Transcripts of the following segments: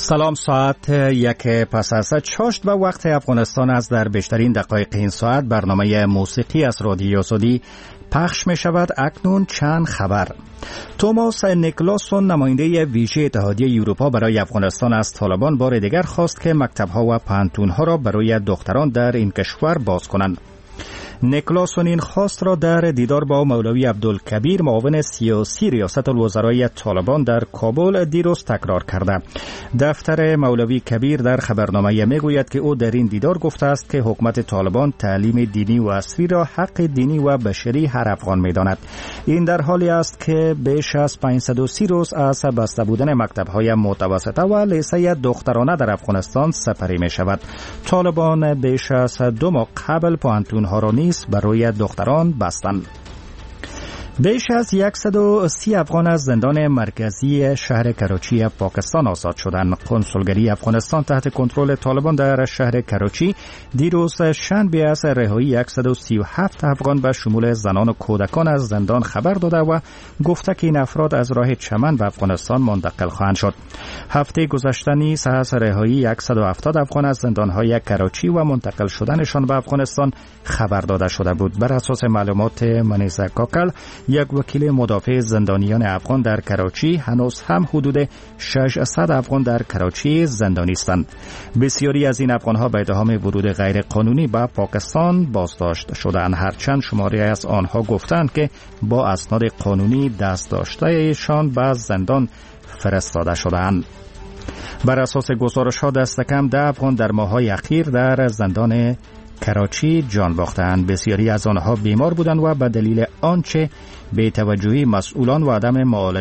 سلام، ساعت 1 پس از چاشت و وقت افغانستان است. در بیشترین دقایق این ساعت برنامه موسیقی از رادیو آزادی پخش می شود. اکنون چند خبر. توماس نیکلاسون، نماینده ویژه اتحادیه اروپا برای افغانستان، از طالبان بار دیگر خواست که مکتب‌ها و پانتون‌ها را برای دختران در این کشور باز کنند. نیکلاسون این خواست را در دیدار با مولوی عبدالکبیر، معاون سیاسی ریاست الوزرای طالبان در کابل دیروز تکرار کرده. دفتر مولوی کبیر در خبرنامه میگوید که او در این دیدار گفته است که حکومت طالبان تعلیم دینی و عصری را حق دینی و بشری هر افغان می‌داند. این در حالی است که بیش از 530 روز از بسته بودن مکتب‌های متوسطه و لیسه دخترانه در افغانستان سپری می‌شود. طالبان بیش از 2 ماه قبل پانتون‌ها را نیز برای دختران بستند. بیش از 130 افغان از زندان مرکزی شهر کراچی پاکستان آزاد شدند. کنسولگری افغانستان تحت کنترل طالبان در شهر کراچی دیروز شنبه از رهایی 137 افغان به شمول زنان و کودکان از زندان خبر داده و گفته که این افراد از راه چمن به افغانستان منتقل خواهند شد. هفته گذشته نیز از رهایی 170 افغان از زندان‌های کراچی و منتقل شدنشان به افغانستان خبر داده شده بود. بر اساس معلومات منیزه کاکل، یک وکیل مدافع زندانیان افغان در کراچی، هنوز هم حدود 600 افغان در کراچی زندانی هستند. بسیاری از این افغان‌ها به اتهام ورود غیر قانونی به پاکستان بازداشت شدند، هرچند شماری از آنها گفتند که با اسناد قانونی دست داشته‌شان به زندان فرستاده شدند. بر اساس گزارش‌ها دست کم 10 افغان در ماه‌های اخیر در زندان کراچی جان باختند. بسیاری از آنها بیمار بودند و به دلیل آنچه به توجهی مسئولان و عدم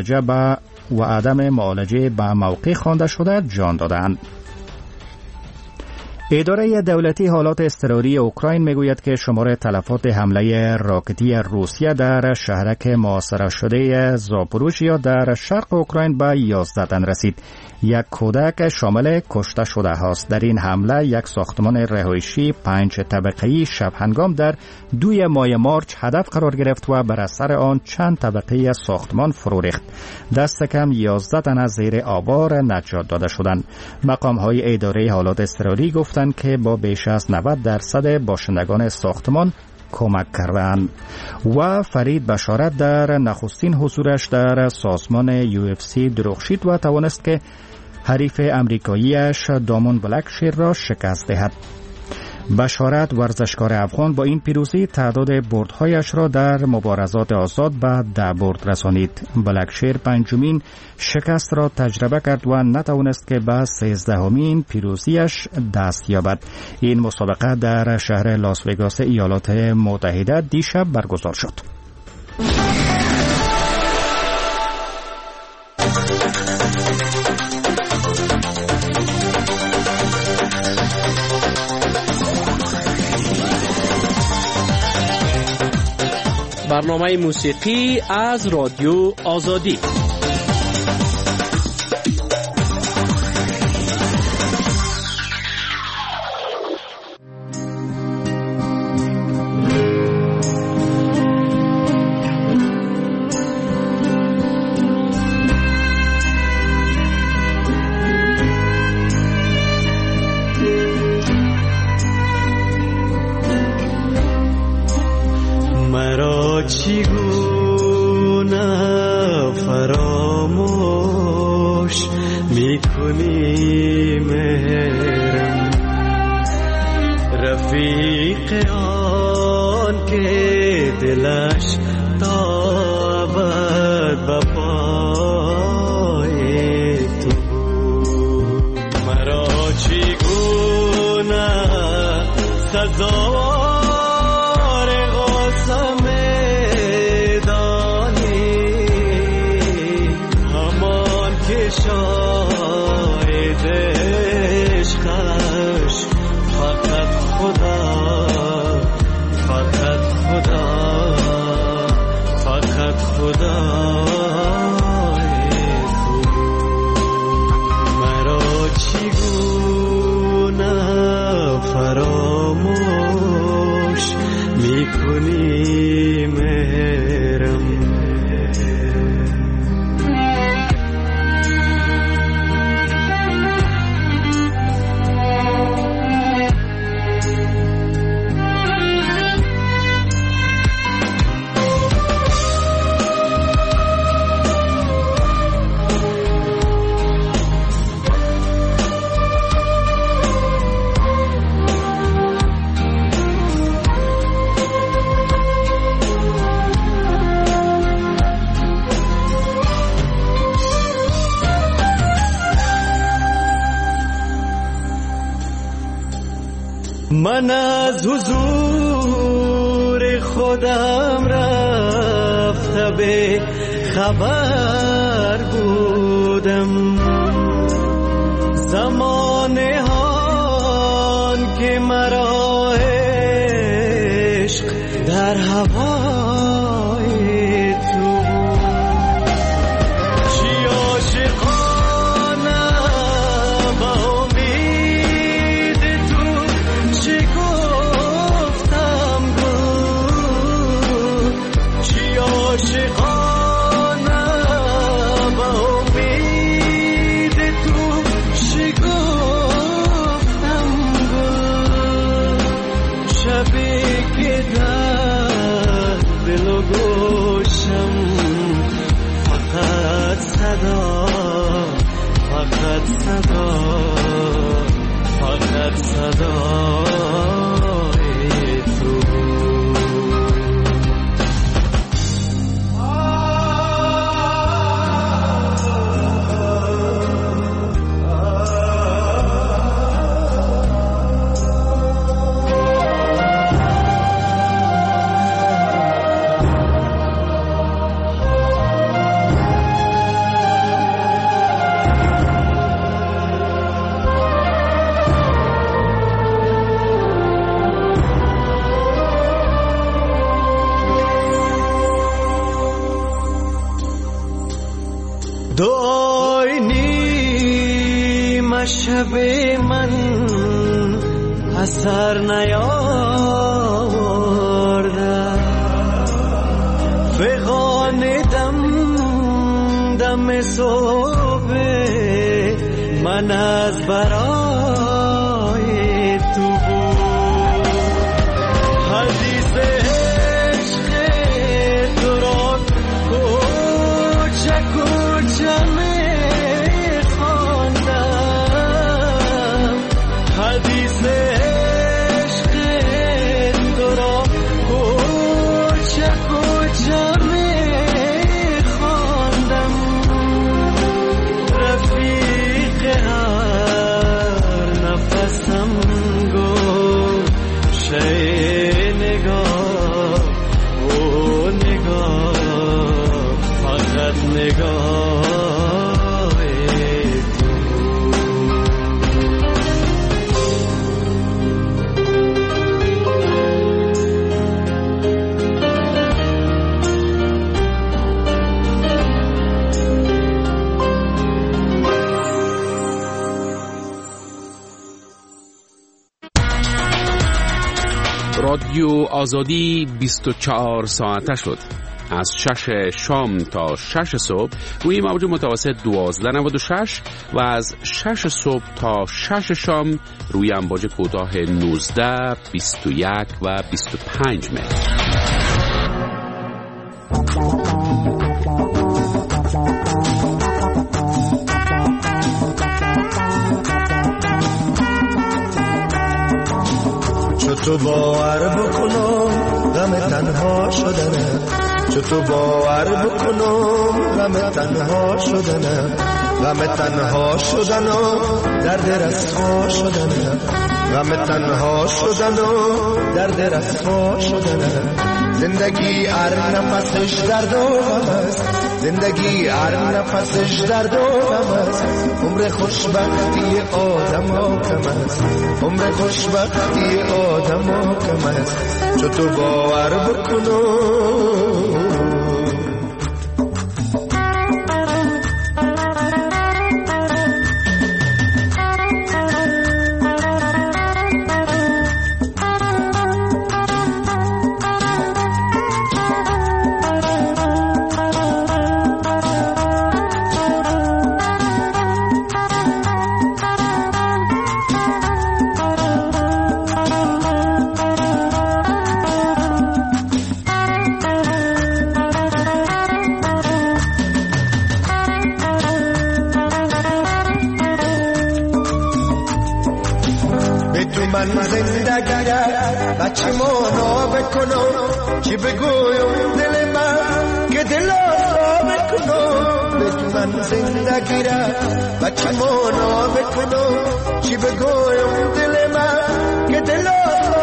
معالجه به موقع خوانده شده جان دادند. اداره دولتی حالات اضطراری اوکراین میگوید که شمار تلفات حمله راکتی روسیه در شهرک محاصره شده زاپوروژیا در شرق اوکراین به 11 تن رسید. یک کودک شامل کشته شده هاست. در این حمله یک ساختمان رهایشی 5 طبقه‌ای شب هنگام در 2 ماه مارچ هدف قرار گرفت و بر اثر آن چند طبقه ساختمان فرو ریخت. دست کم 11 تن از زیر آوار نجات داده شدند. مقام‌های اداره حالات اضطراری گفتند که با بیش از 90% باشندگان ساختمان کمک کردند. و فرید بشارت در نخستین حضورش در سازمان UFC درخشید و توانست که حریف امریکاییش دامون بلکشیر را شکست دهد. بشارت، ورزشکار افغان، با این پیروزی تعداد بردهایش را در مبارزات آزاد به 10 برد رسانید. بلکشیر 5مین شکست را تجربه کرد و نتوانست که به 13مین پیروزیش دست یابد. این مسابقه در شهر لاس وگاس ایالات متحده دیشب برگزار شد. برنامه موسیقی از رادیو آزادی. فراموش من از حضور خودم رفته به خبر بودم. زمانه هان که مرا عشق در هوای تو چی عاشقانه با امید تو چی گفتم گو چی عاشقانه با امید تو چی گفتم گو شبی که در دل و گوشم فقط صدا فقط صدا فقط صدای تو. دعای نیم شب من اثر نیاورده فغان دم صبح من از برای تو بود. حدیث عشق تو را کوچه کوچه میخواندم. حدیث عشق تو را کوچه کوچه میخواندم. رفیق هر نفسم گوشه نگاه و نگاه فقط نگاه رادیو آزادی 24 ساعته شد. از 6 شام تا 6 صبح روی موج متوسط 1296 و از 6 صبح تا 6 شام روی امواج کوتاه 19, 21 و 25 متر. تو باور بکنم غم تنها شدنه تو باور بکنم غم تنها شدنه غم تنها شدن و درد رسوا شدنه غم تنها شدن و درد رسوا شدنه زندگی هر نفسش درد و غم است زندگی هر نفسش درد و غم است عمر خوشبختی آدم ها کم است عمر خوشبختی آدم ها کم است تو باور بکنم من زندگی بچه مانا بکنم چی بگویم دل من که دل آسا بکنم به تو من زندگی را بچه مانا بکنم چی بگویم دل من که دل آسا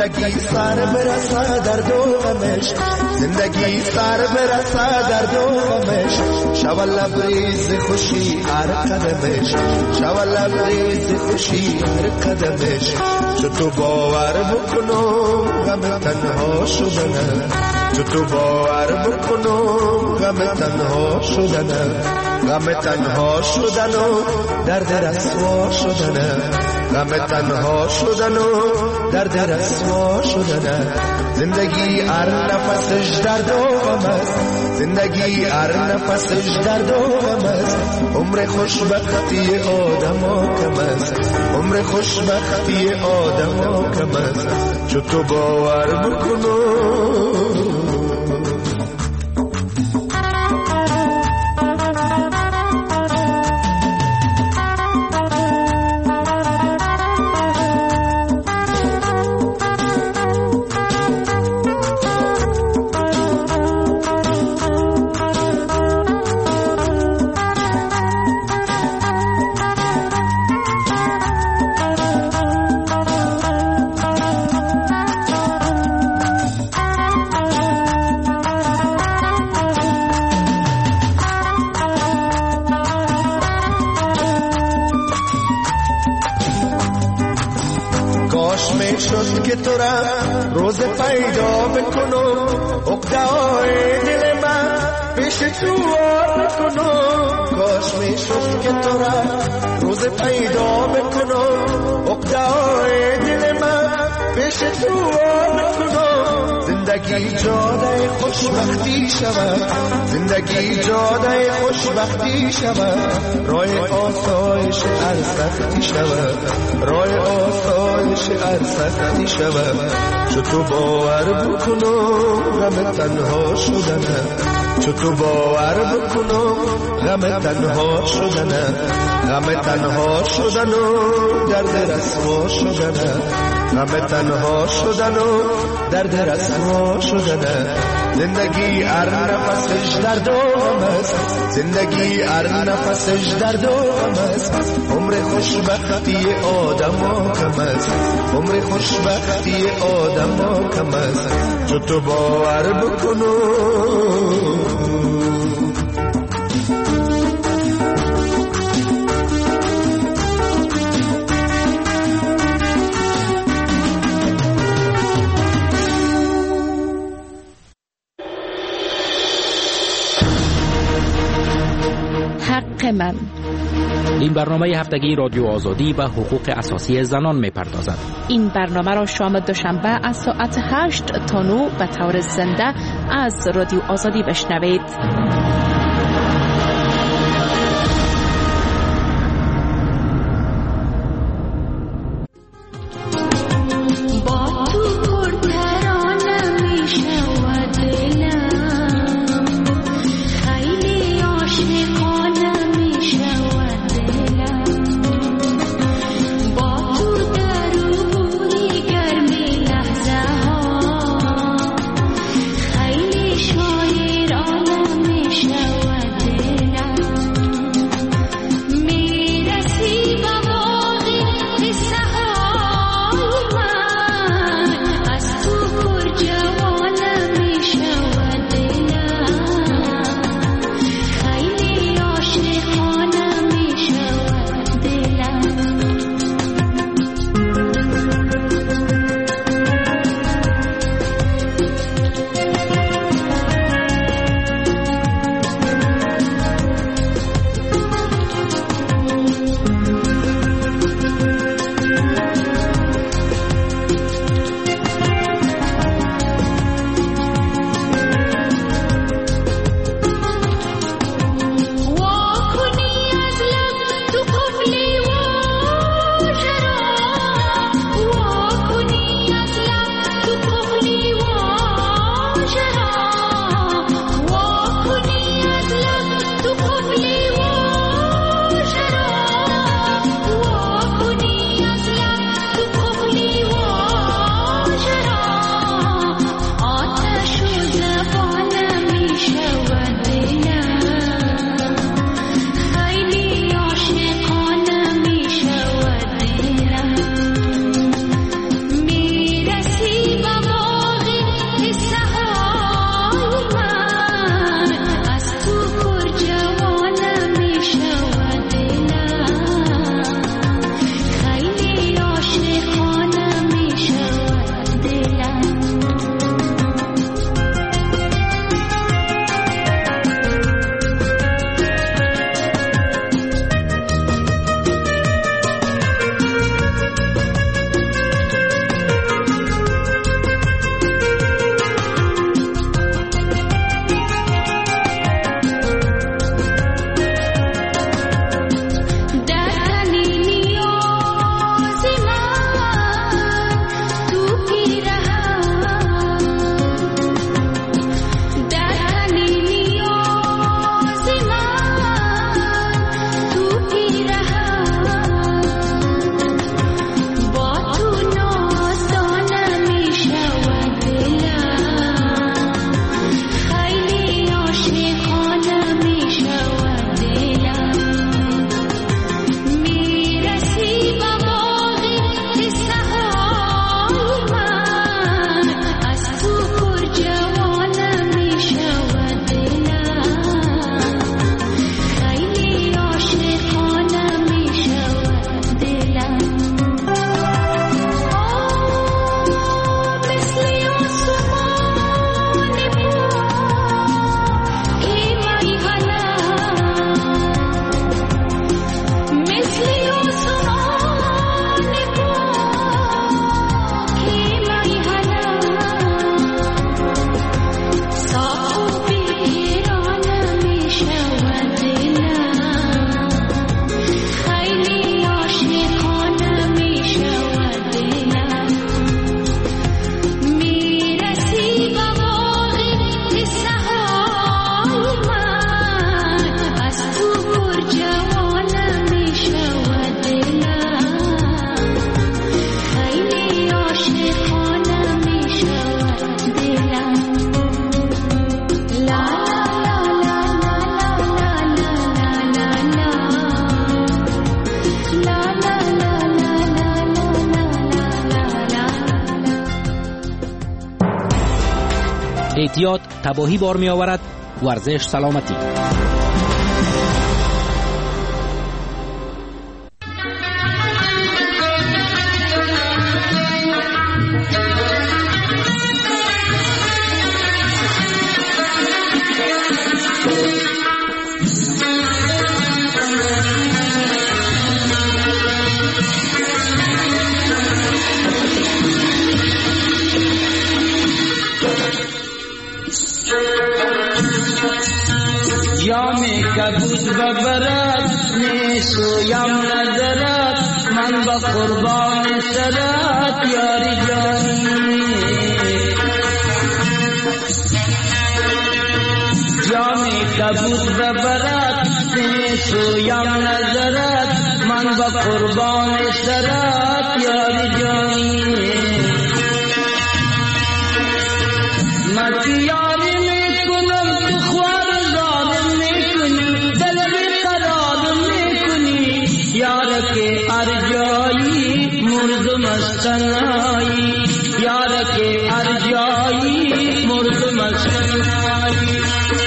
زندگی سر برسه در دو غمش، زندگی سر برسه در دو غمش، شو لبریز خوشی هر قدمش، شو لبریز خوشی هر قدمش. چو تو باور بکنم غم تنها شدنه، چو تو باور بکنم غم تنها شدنه، غم تنها شدن و درد رسوا شدنه، غم تنها شدن و درد رسوا شدنه. زندگی هر نفسش درد و غم است، زندگی هر نفسش درد و غم است. عمر خوشبختی آدما کم است، عمر خوشبختی آدما کم است. چو تو باور بکنم شد که تو را روز پیدا بکنم، عقده‌های دل من پیش تو آر کنم. کاش می شد که تو را روز پیدا بکنم، عقده‌های دل من پیش تو آر کنم. زندگی جاده خوشبختی شود، زندگی جاده خوشبختی شود. راه آسایش هر سختی شود، راه آسایش هر سختی شود. چو تو باور بکنم غم تنها شدنه، چو تو باور بکنم غم تنها شدنه، غم تنها شدن و درد رسوا شدنه، غم تنها شدن و درد رسوا شدنه. زندگی هر نفسش درد و غم است، زندگی هر نفسش درد و غم است. عمر خوشبختی آدما کم است، عمر خوشبختی آدما کم است. چو تو باور بکنم من. این برنامه هفتگی رادیو آزادی و حقوق اساسی زنان می‌پردازد. این برنامه را شام دوشنبه از ساعت 8 تا 9 به طور زنده از رادیو آزادی بشنوید. شاعرانه میشه اعتیاد تباهی بار می آورد. ورزش سلامتی. جام کبود ببرد نیسویم ندارد من با قربان سرت یاری جانی جام کبود ببرد نیسویم ندارد من با قربان سرت یاری جانی مکیاری میکنم تو خوار ظالم میکنی دل بیقرار میکنی یار که ارجایی مردم از تنهایی یار که ارجایی مردم از تنهایی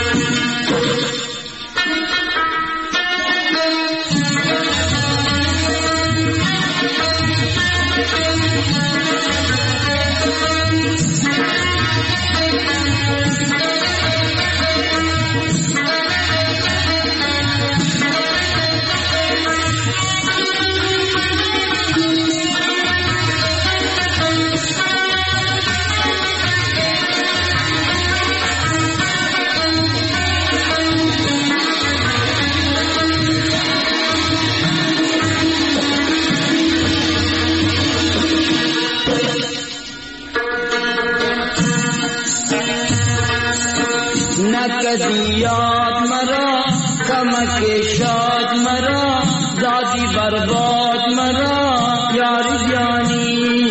نکدی یاد مرا کمک شاد مرا دادی برباد مرا یاری جانی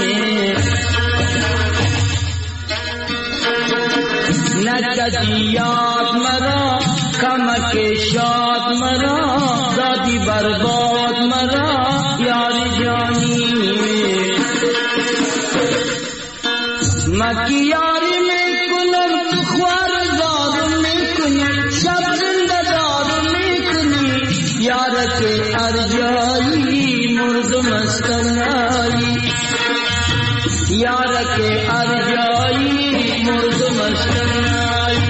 نکدی یاد مرا کمک شاد مرا دادی برباد مرا یاری جانی مکی یاری میکنم تو خوار یار کے ارجائی مردم از تنهایی یار کے ارجائی مردم از تنهایی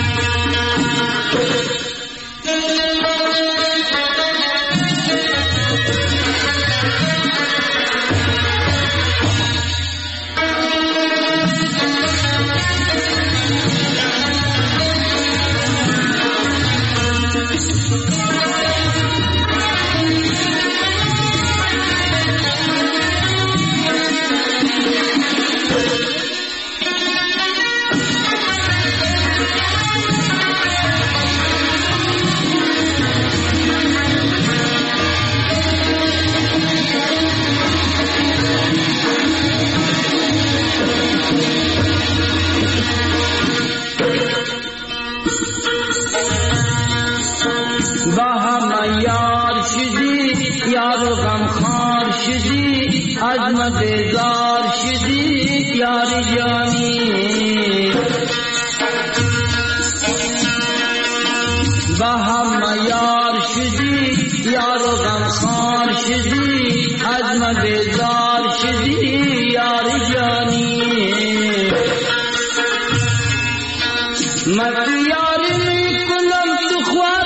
یار شدی یار غمخوار شدی از من بیزار شدی یاری جانی با هم یار شدی یار غمخوار شدی از من بیزار شدی یاری جانی مت یاری میکنم تو خوار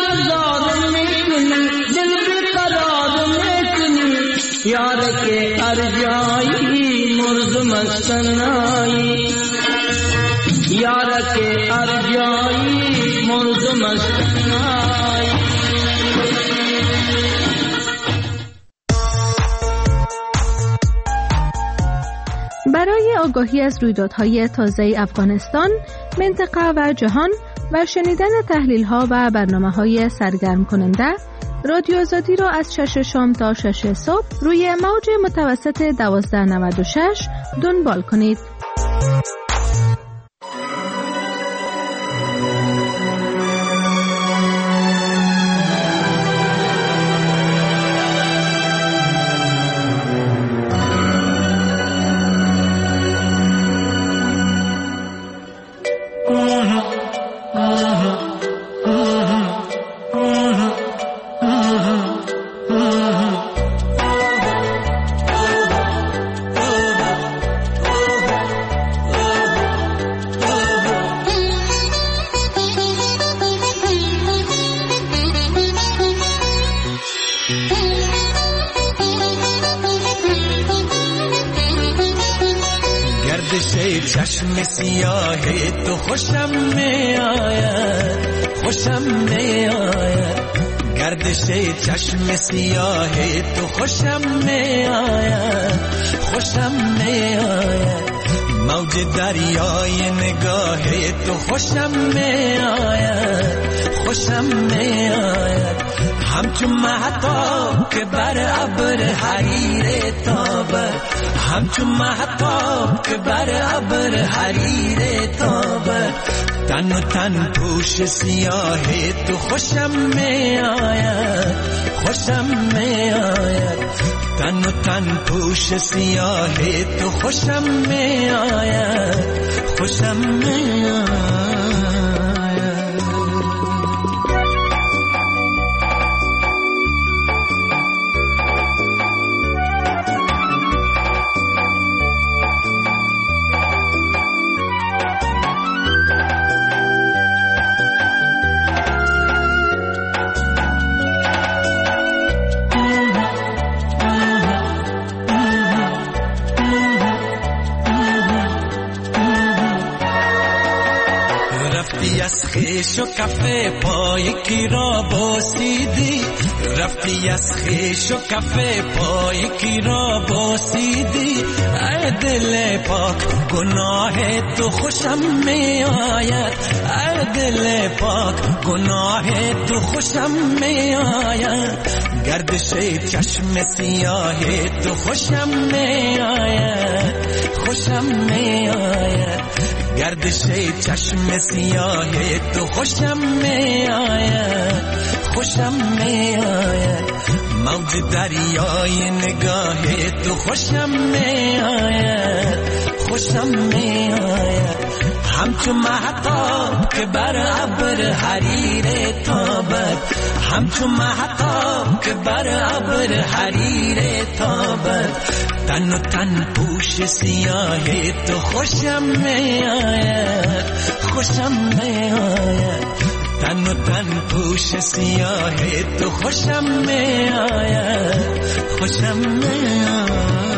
یار کے ارجائی مردم از تنهایی یار کے ارجائی مردم از تنهایی برای آگاهی از رویدادهای تازه افغانستان، منطقه و جهان و شنیدن تحلیل‌ها و برنامه‌های سرگرم کننده، رادیو آزادی را از 6 شام تا 6 صبح روی موج متوسط 1296 دنبال کنید. چشم سیاه تو خوشم می آید، خوشم می آید. گردش چشم سیاه تو خوشم می آید، خوشم می آید. موج دریای نگاه تو خوشم می آید، خوشم می آید. همچون مهتاب که بر ابر حریر تابه، همچون مهتاب که بر ابر حریر تابه. تن و تن پوش سیاه تو خوشم می آید، خوشم می آید. تن و تن پوش سیاه تو خوشم می آید، خوشم می آید. از خیش و کفه پای کی را بوسیدی، رفتی از خیش و کفه پای کی را بوسیدی. ای دل پاک گناه تو خوشم می آید، ای دل پاک گناه تو خوشم می آید. گردش چشم سیاه تو خوشم می آید، خوشم می آید. گردش چشم سیاه تو خوشم می آید، خوشم می آید. موج دریای نگاه تو خوشم می آید، خوشم می آید. همچون مهتاب که بر ابر حریر تابد، همچون مهتاب که بر ابر حریر تابد. تن و تن پوش سیاه تو خوشم می آید، خوشم می آید. تن و تن پوش سیاه تو خوشم می آید، خوشم می آید.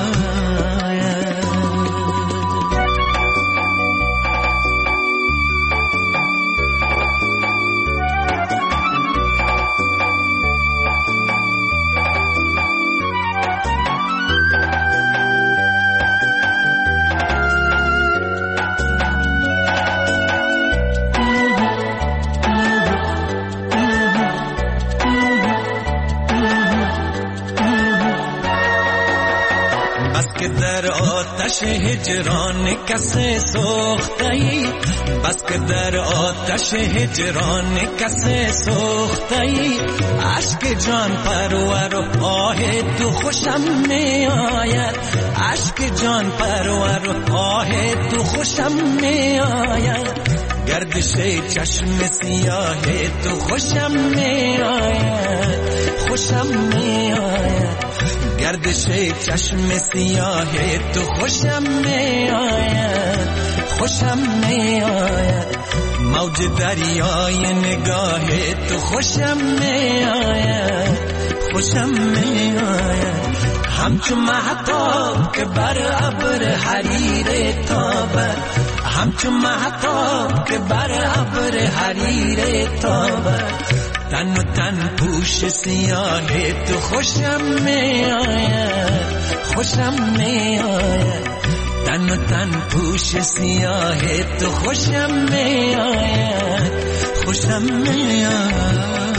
در آتش هجران کسی سوخته‌ای، بس که در آتش هجران کسی سوخته‌ای. عشق جان پرور و آه تو خوشم می آید، عشق جان پرور و آه تو خوشم می آید. گردش چشم سیاه تو خوشم می آید، خوشم می آید. گردش چشم سیاه تو خوشم می آید، خوشم می آید. موج دریای نگاه تو خوشم می آید، خوشم می آید. همچون مهتاب که بر ابر حریر تابد، همچون مهتاب که بر ابر حریر تابد. تن و تن پوش سیاه تو خوشم می آید، خوشم می آید. تن و تن پوش سیاه تو خوشم می آید، خوشم می آید.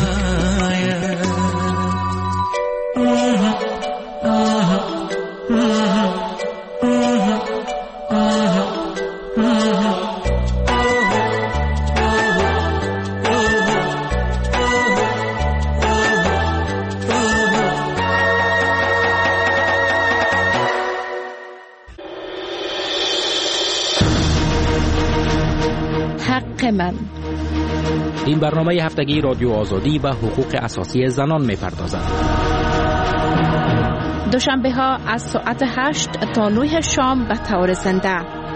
من. این برنامه هفتگی رادیو آزادی و حقوق اساسی زنان می‌پردازد. دوشنبه ها از ساعت 8 تا 9 شام به طور زنده.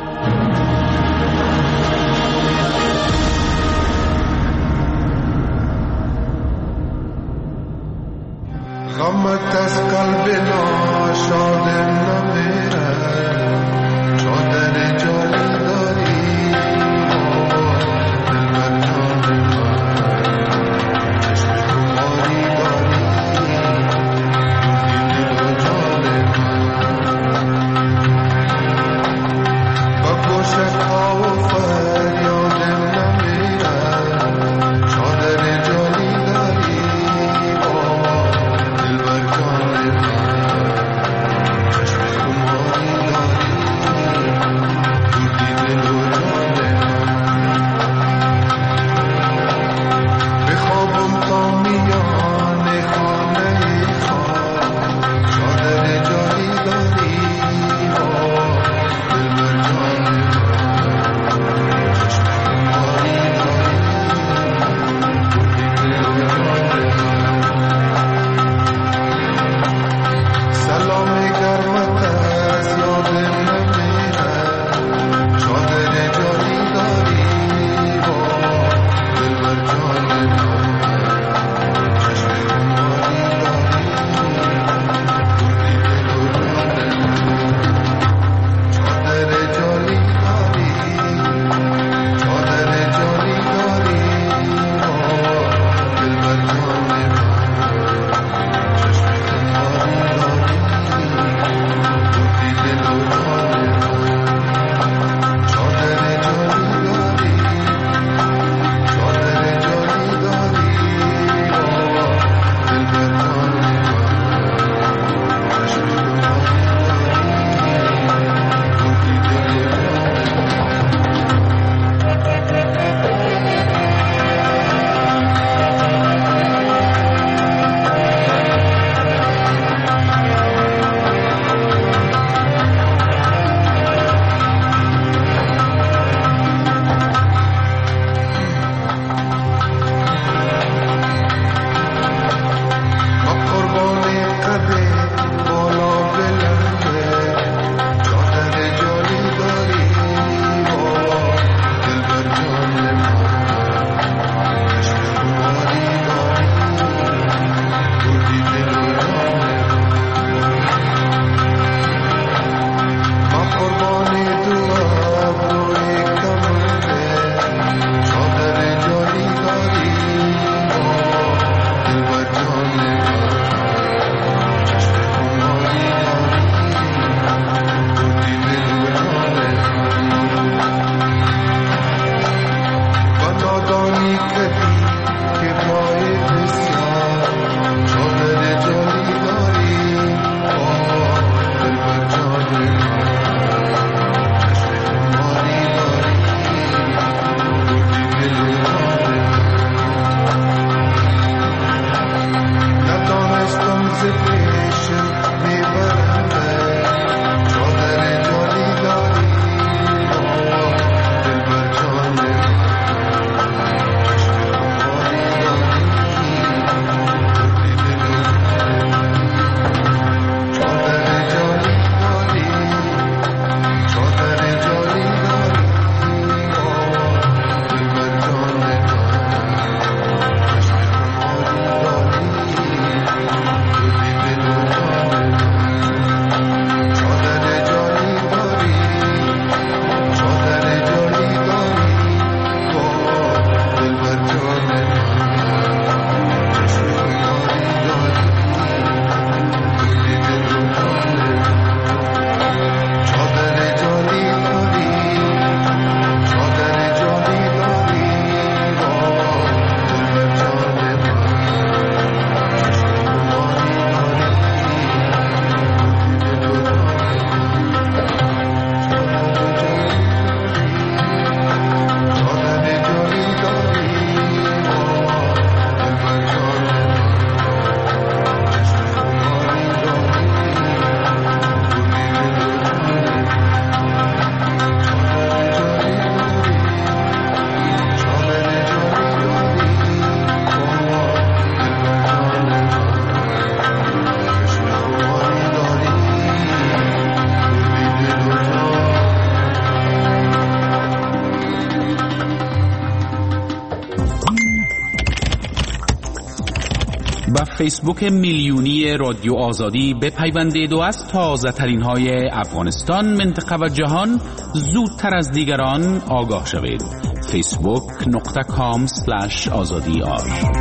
غمت از قلب ناشاد نمیره، چادر جالب به فیسبوک میلیونی رادیو آزادی بپیوندید و از تازه ترین های افغانستان، منطقه و جهان زودتر از دیگران آگاه شوید. facebook.com/azadi.ir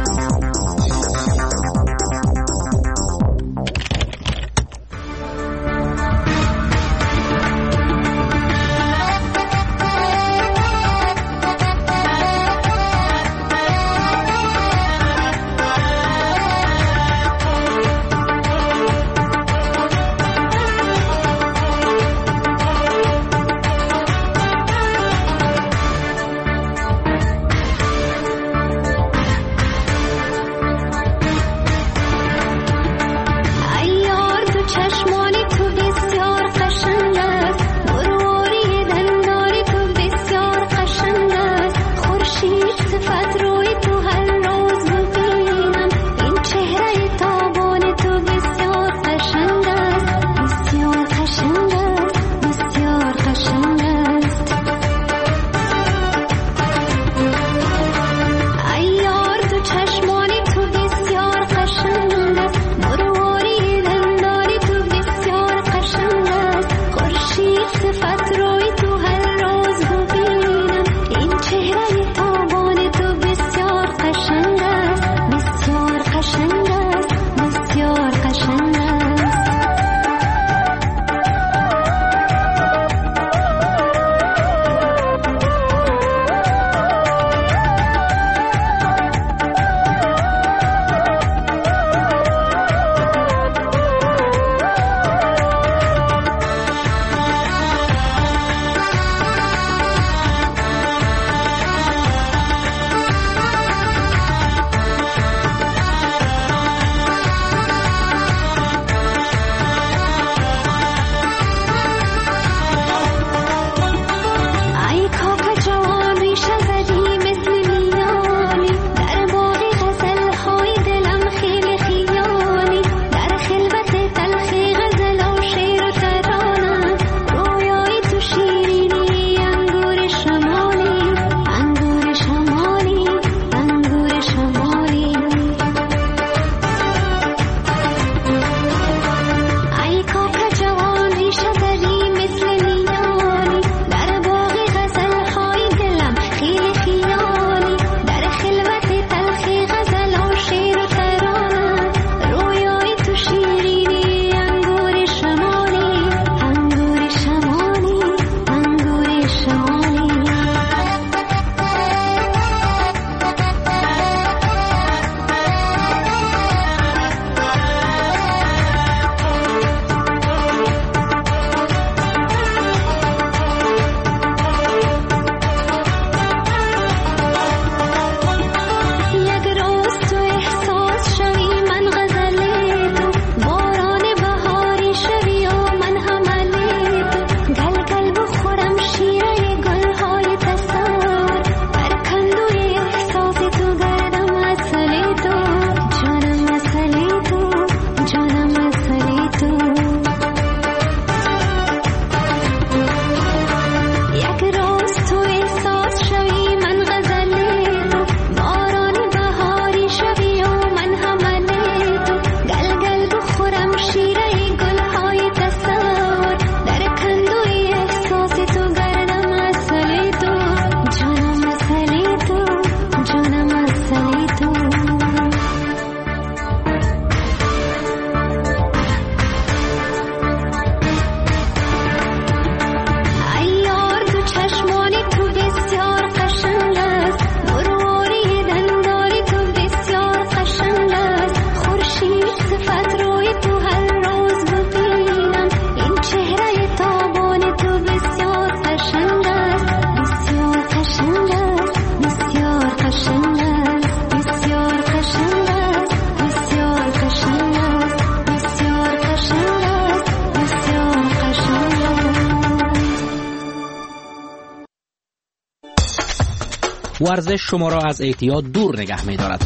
ورزش شما را از اعتیاد دور نگه می دارد.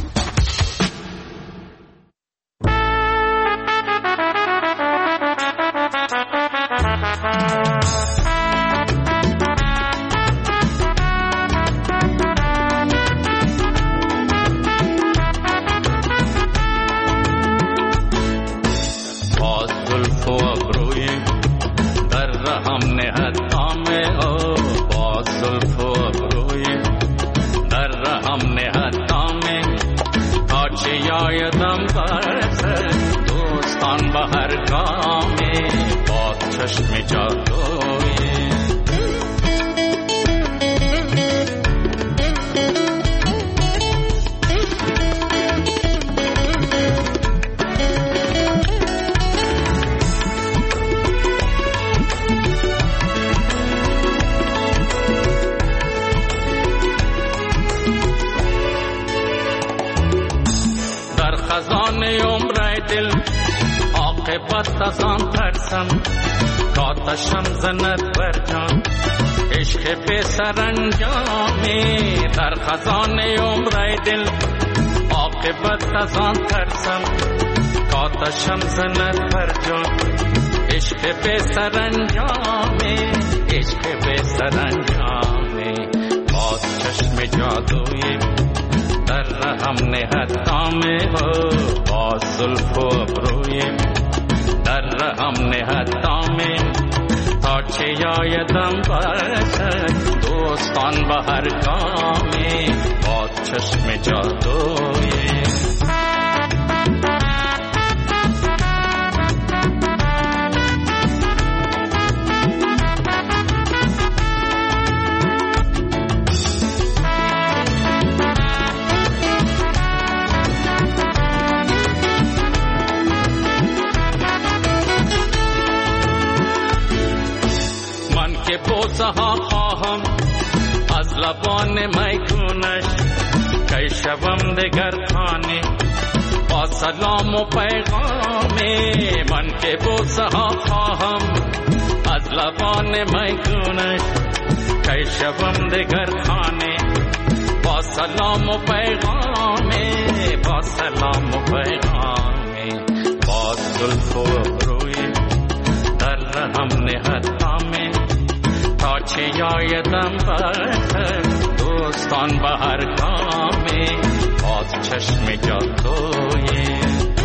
بهر گام باز چشم جادوی خزانه عمر دل عاقبت از آن ترسم کاتشم زند بر جان عشق به سرانجامی در خزانه عمر دل عاقبت از آن ترسم کاتشم زند بر جان عشق به سرانجامی عشق به سرانجامی باز چشم جادویی در رحم نهد دامه باز زلف و ابرویم در رحم نهد دامه تا چه یایدم باشد دوستان به هر گامی باز چشم جادویم بوسه ها خواهم از لبان میگونش که شوم دگر خانه با سلام و پیغامی من که بوسه ها خواهم از لبان میگونش که شوم دگر خانه با سلام و پیغامی با سلام و پیغامی باز زلف و ابروی در رحم نهد دامه تا چه یایدم بر دوستان به هر گامی باز چشم جادویی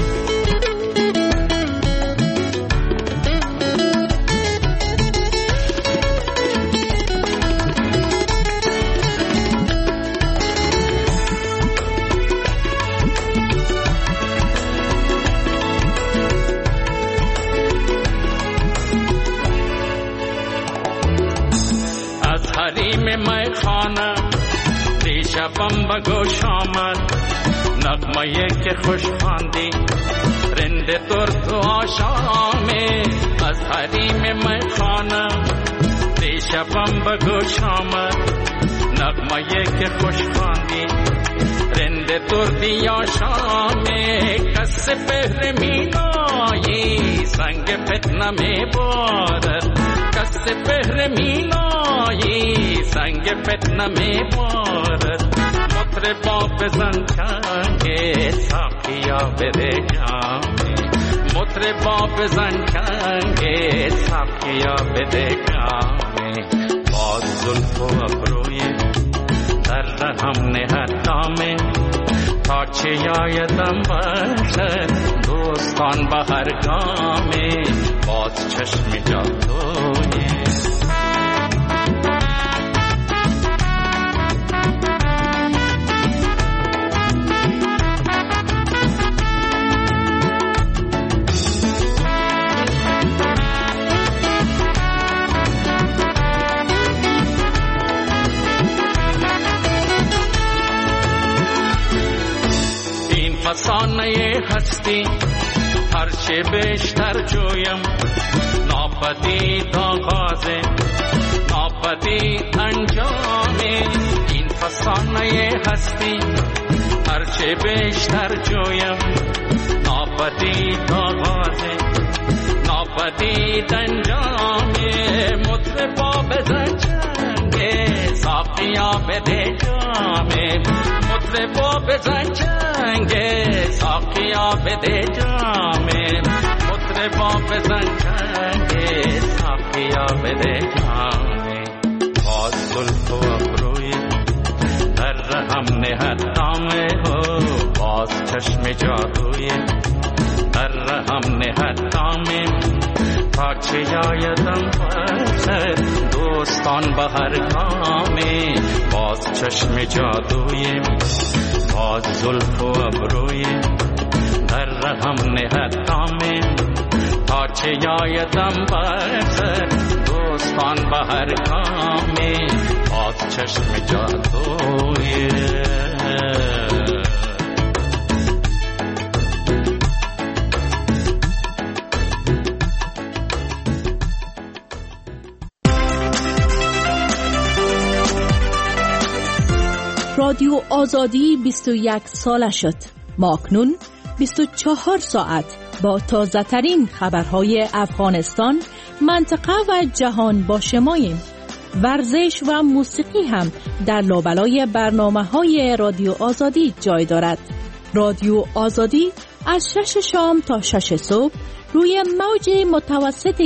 حریم میخانه دیشبم بگوش آمد نغمه که خوش خواندی رند درد و آشامی از حریم میخانه دیشبم بگوش آمد نغمه که خوش خواندی رند دردی آشامی کس بهر مینایی سنگ فتنه میبارد کس بهر مینایی سنگ فتنه میبارد مطربا بزن چنگ ساقیا بده جامی مطربا بزن چنگ ساقیا بده جامی باز زلف و ابروی در رحم نهد دامه تا چه یایدم باشد دوستان به هر گامی باز چشم جادویی فسانه هستی هرچه بیشتر جویم ناپدید آغاز ناپدید انجام این فسانه هستی هرچه بیشتر جویم ناپدید آغاز ناپدید انجام مطربا بزن چنگ ساقیا بده جام مطربا بزن چنگ ساقیا بده جام مطربا بزن چنگ ساقیا بده جام باز زلف و ابروی در رحم نهد دامه باز چشم جادوی در رحم نهد دامه تا چه یایدم باشد دوستان به هر گامی باز چشم جادوی باز زلف و ابروی در رحم نهد دامه پارچه یایدم بر سر دوستان به هر گامی باد چشم جادویه رادیو آزادی 21 ساله شد. ما اکنون 24 ساعت با تازه ترین خبرهای افغانستان، منطقه و جهان با شماییم. ورزش و موسیقی هم در لابلای برنامه‌های رادیو آزادی جای دارد. رادیو آزادی از 6 شام تا 6 صبح روی موج متوسط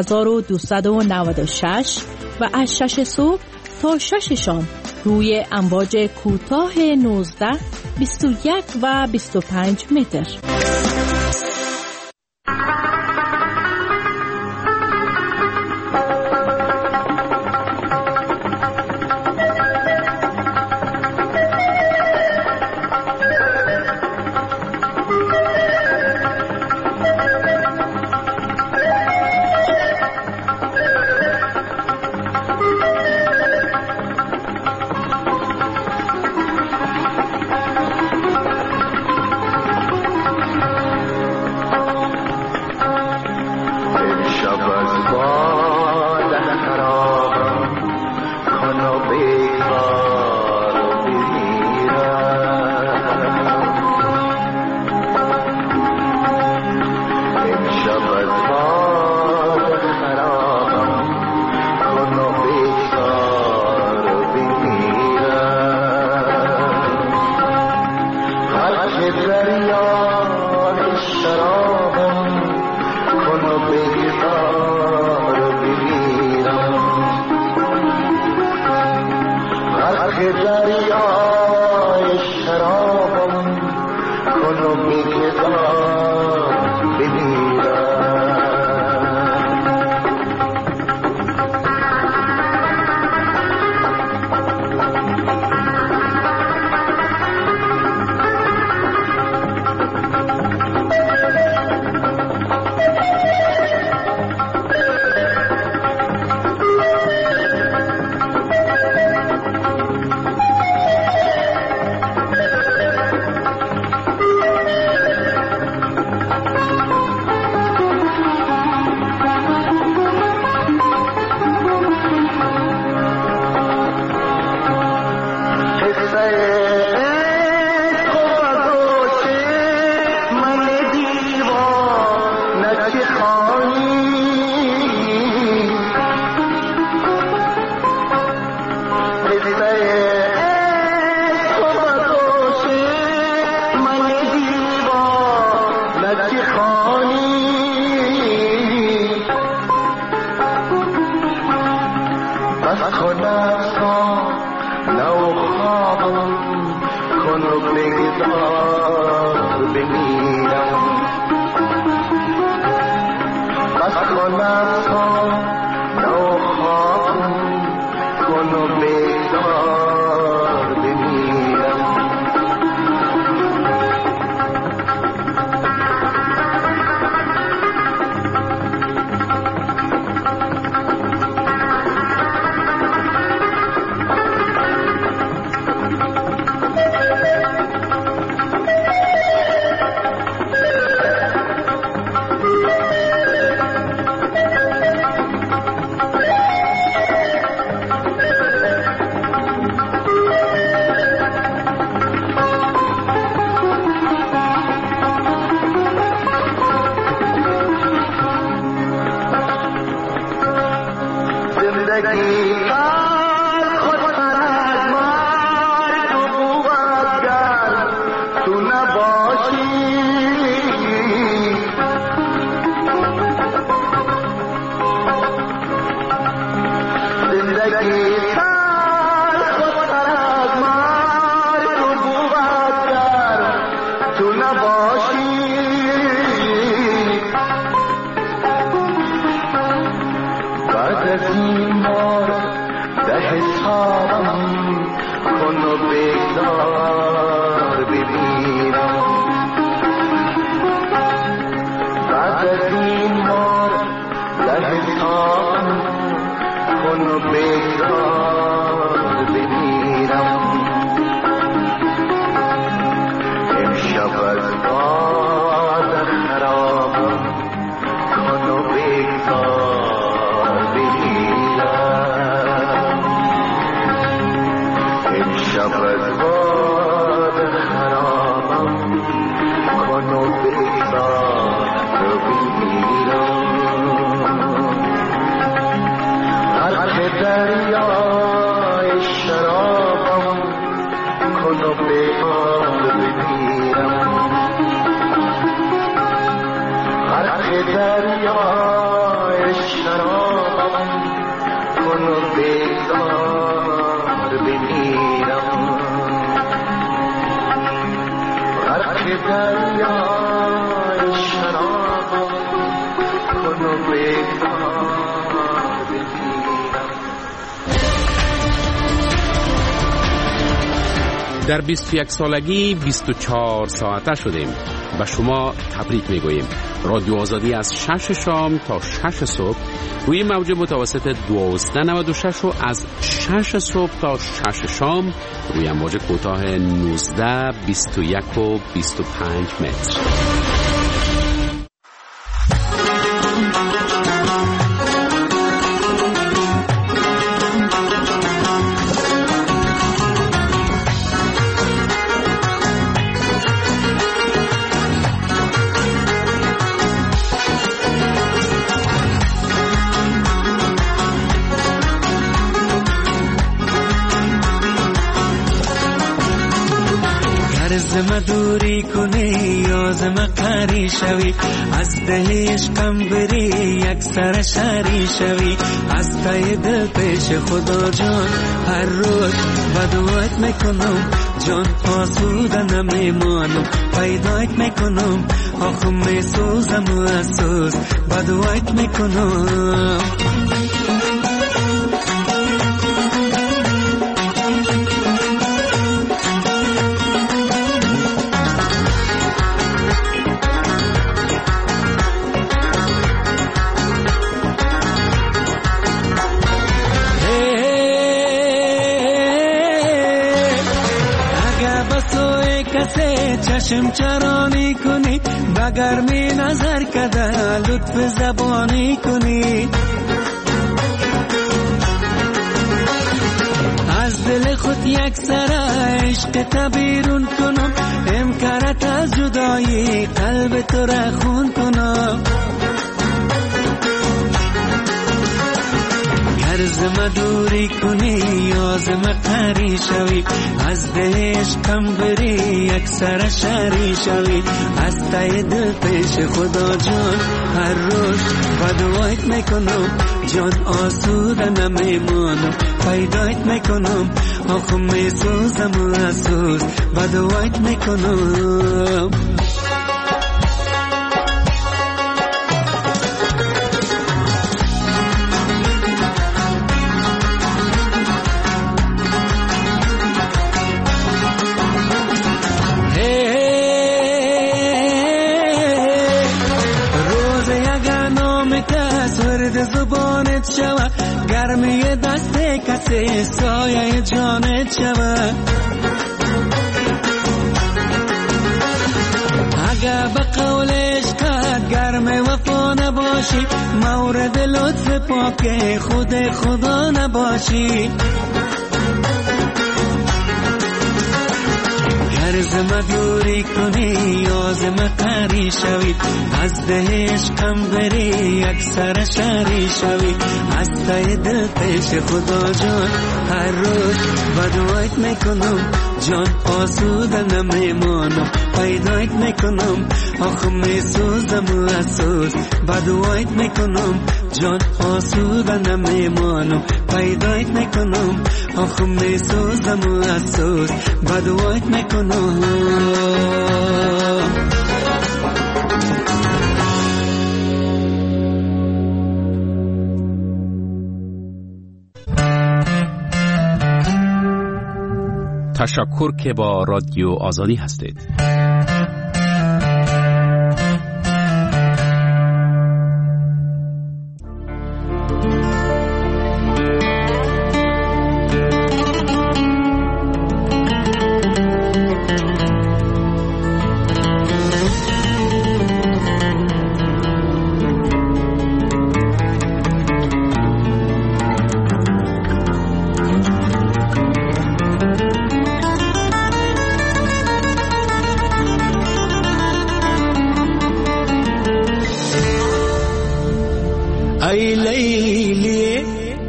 1296 و از 6 صبح تا 6 شام روی امواج کوتاه 19، 21 و 25 متر. امشب از باد خرابم کن و بگذار بمیرم امشب از باد خرابم کن و بگذار بمیرم غرق دریای شرابم کن و بگذار بمیرم غرق دریای شرابم کن و بگذار بمیرم غرق دریای شرابم کن و بگذار بمیرم. در 21 سالگی 24 ساعته شدیم. به شما تبریک میگوییم. رادیو آزادی از 6 شام تا 6 صبح روی موج متوسط 1296 و از 6 صبح تا 6 شام روی موج کوتاه 19 21 و 25 متر. زم دوری کنی یا زم قری شوی از ده عشقم بری یک سر شری شوی از تای دل پیش خدا جان هر روز بدوایت میکنم جان آسوده نمیمانم پیدایت میکنم آخم میسوزم و اسوز بدوایت میکنم چشم چرانی کنی بگر می نظر کده لطف زبانی کنی از دل خود یک سر عشق تبیرون کنم امکارت از جدایی قلب تو را خون کنم زم دوری کنی یا زم قری شوی از ده عشقم بری یک سر شری شوی از تای دل پیش خدا جان هر روز بدوایت میکنم جان آسوده نمیمانم پیدایت میکنم آخم میسوزم و اسوز بدوایت میکنم زبانت شوه گرمی دست کسی سایه جانت شوه اگه به قولش قد گرم وفا نباشی مورد لطف پاک خود خدا نباشی زم دوری کنی یا زم قری شوی از ده عشقم بری یک سر شری شوی از تای دل پیش خدا جان هر روز بدوایت میکنم جان آسوده نمیمانم پیدایت میکنم آخم میسوزم و اسوز بدوایت میکنم جان آسوده نمیمانم پیدایت میکنم آخم میسوزم و اسوز بدوایت میکنم تشکر که با رادیو آزادی هستید. ای لیلی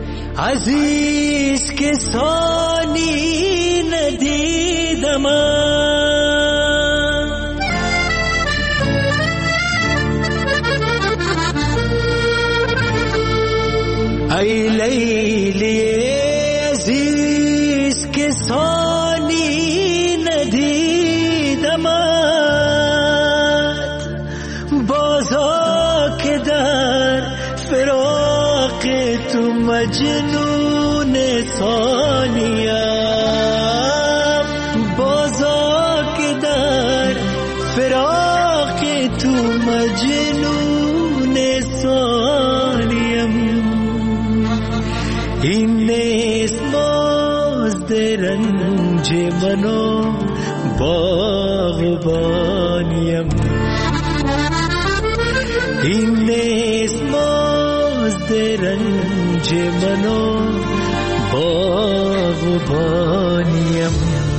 عزیز که سالی ندیدم، ای لیلی عزیز که سالی ندیدم، بازا که در فراق تو مجنون ثانیم، بازا که در فراق تو مجنون ثانیم. این نیست مزد رنج من و باغبانیم، این نیست مزد رنج من و باغبانیم.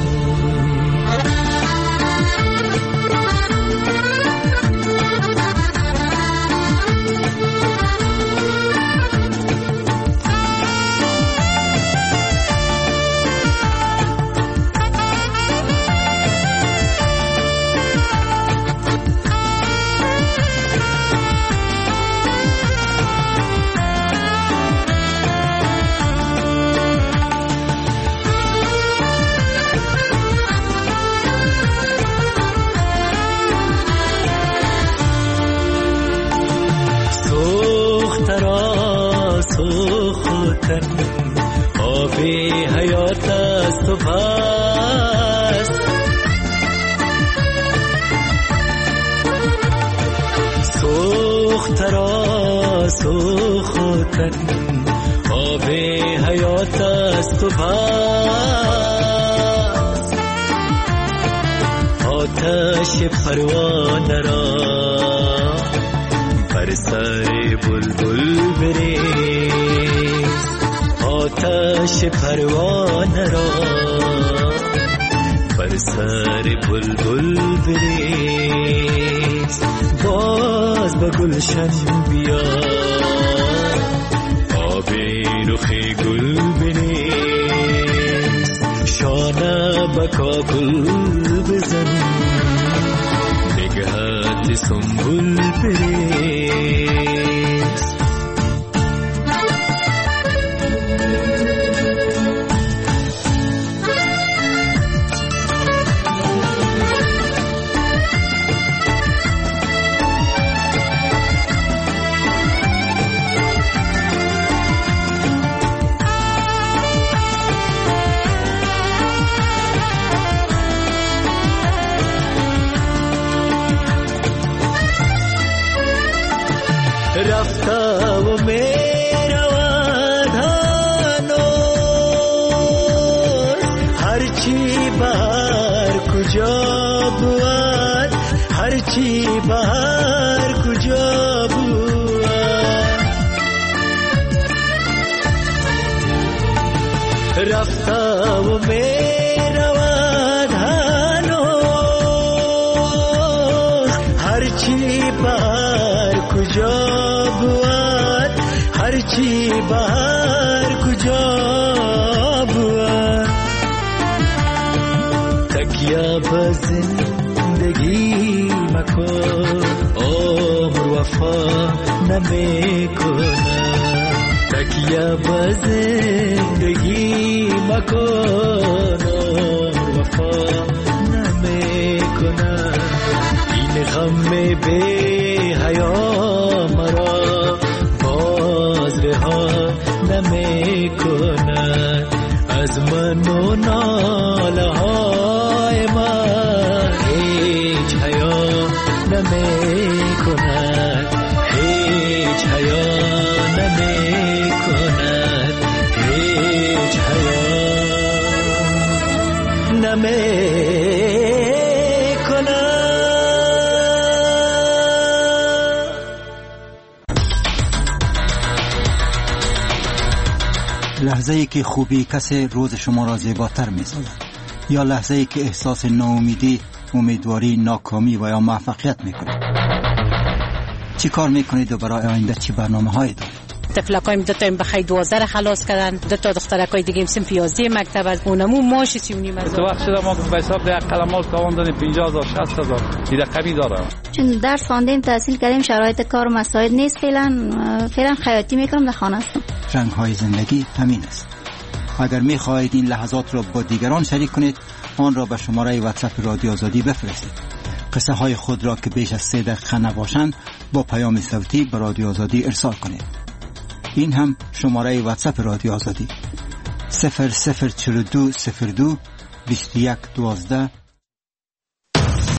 آب حیات است و بس، سوخترا سوختن آب حیات است و بس، آتش پروانه را بر سر بلبل بریز، آتش پروانه را بر سر بلبل بریز، باز به گلشن بیا آب رخ گل بریز، شانه به کاکل بزن نگهت سنبل بریز. رفته و میرود هنوز، هرچی بهر کجا بود، هرچی بهر کجا بود، رفته و میرود هنوز، هرچی بهر کجا بود، هرچی بهر کجا بود، تکیه به زندگی مکن عمر وفا نمیکنه، تکیه به زندگی مکن عمر وفا نمیکنه، این غم بی حیا مرا باز رها نمیکنه، از من و ناله های من هیچ حیا نمیکنه، هیچ حیا نمیکنه، هیچ حیا نمیکنه. لحظه‌ای که خوبی کسی روز شما را زیباتر می‌سازد، یا لحظه‌ای که احساس ناامیدی، امیدواری، ناکامی و یا موفقیت می‌کنید. چی کار می‌کنید و برای آینده چی برنامه‌هایی دارید؟ طفلکایم 2 تا بخای 12 خلاص کردن، 2 تا دخترکای دیگه صنف 11 مکتب از اونمو ماش 3.5 تو وقت شده ما به حساب ده قلمال کاوان دادیم 50000 60000 دیگه کمی داره. چون درس خواندیم تحصیل کردیم شرایط کار و مساعد نیست، فعلا خیاطی میکنم در خانه هستم. رنگ‌های زندگی همین است. اگر می‌خواهید این لحظات را با دیگران شریک کنید، آن را به شماره واتساپ رادیو آزادی بفرستید. قصه های خود را که بیش از 3 دقیقه نباشند با پیام صوتی به رادیو آزادی ارسال کنید. این هم شماره واتساپ رادیو آزادی 004202 21 12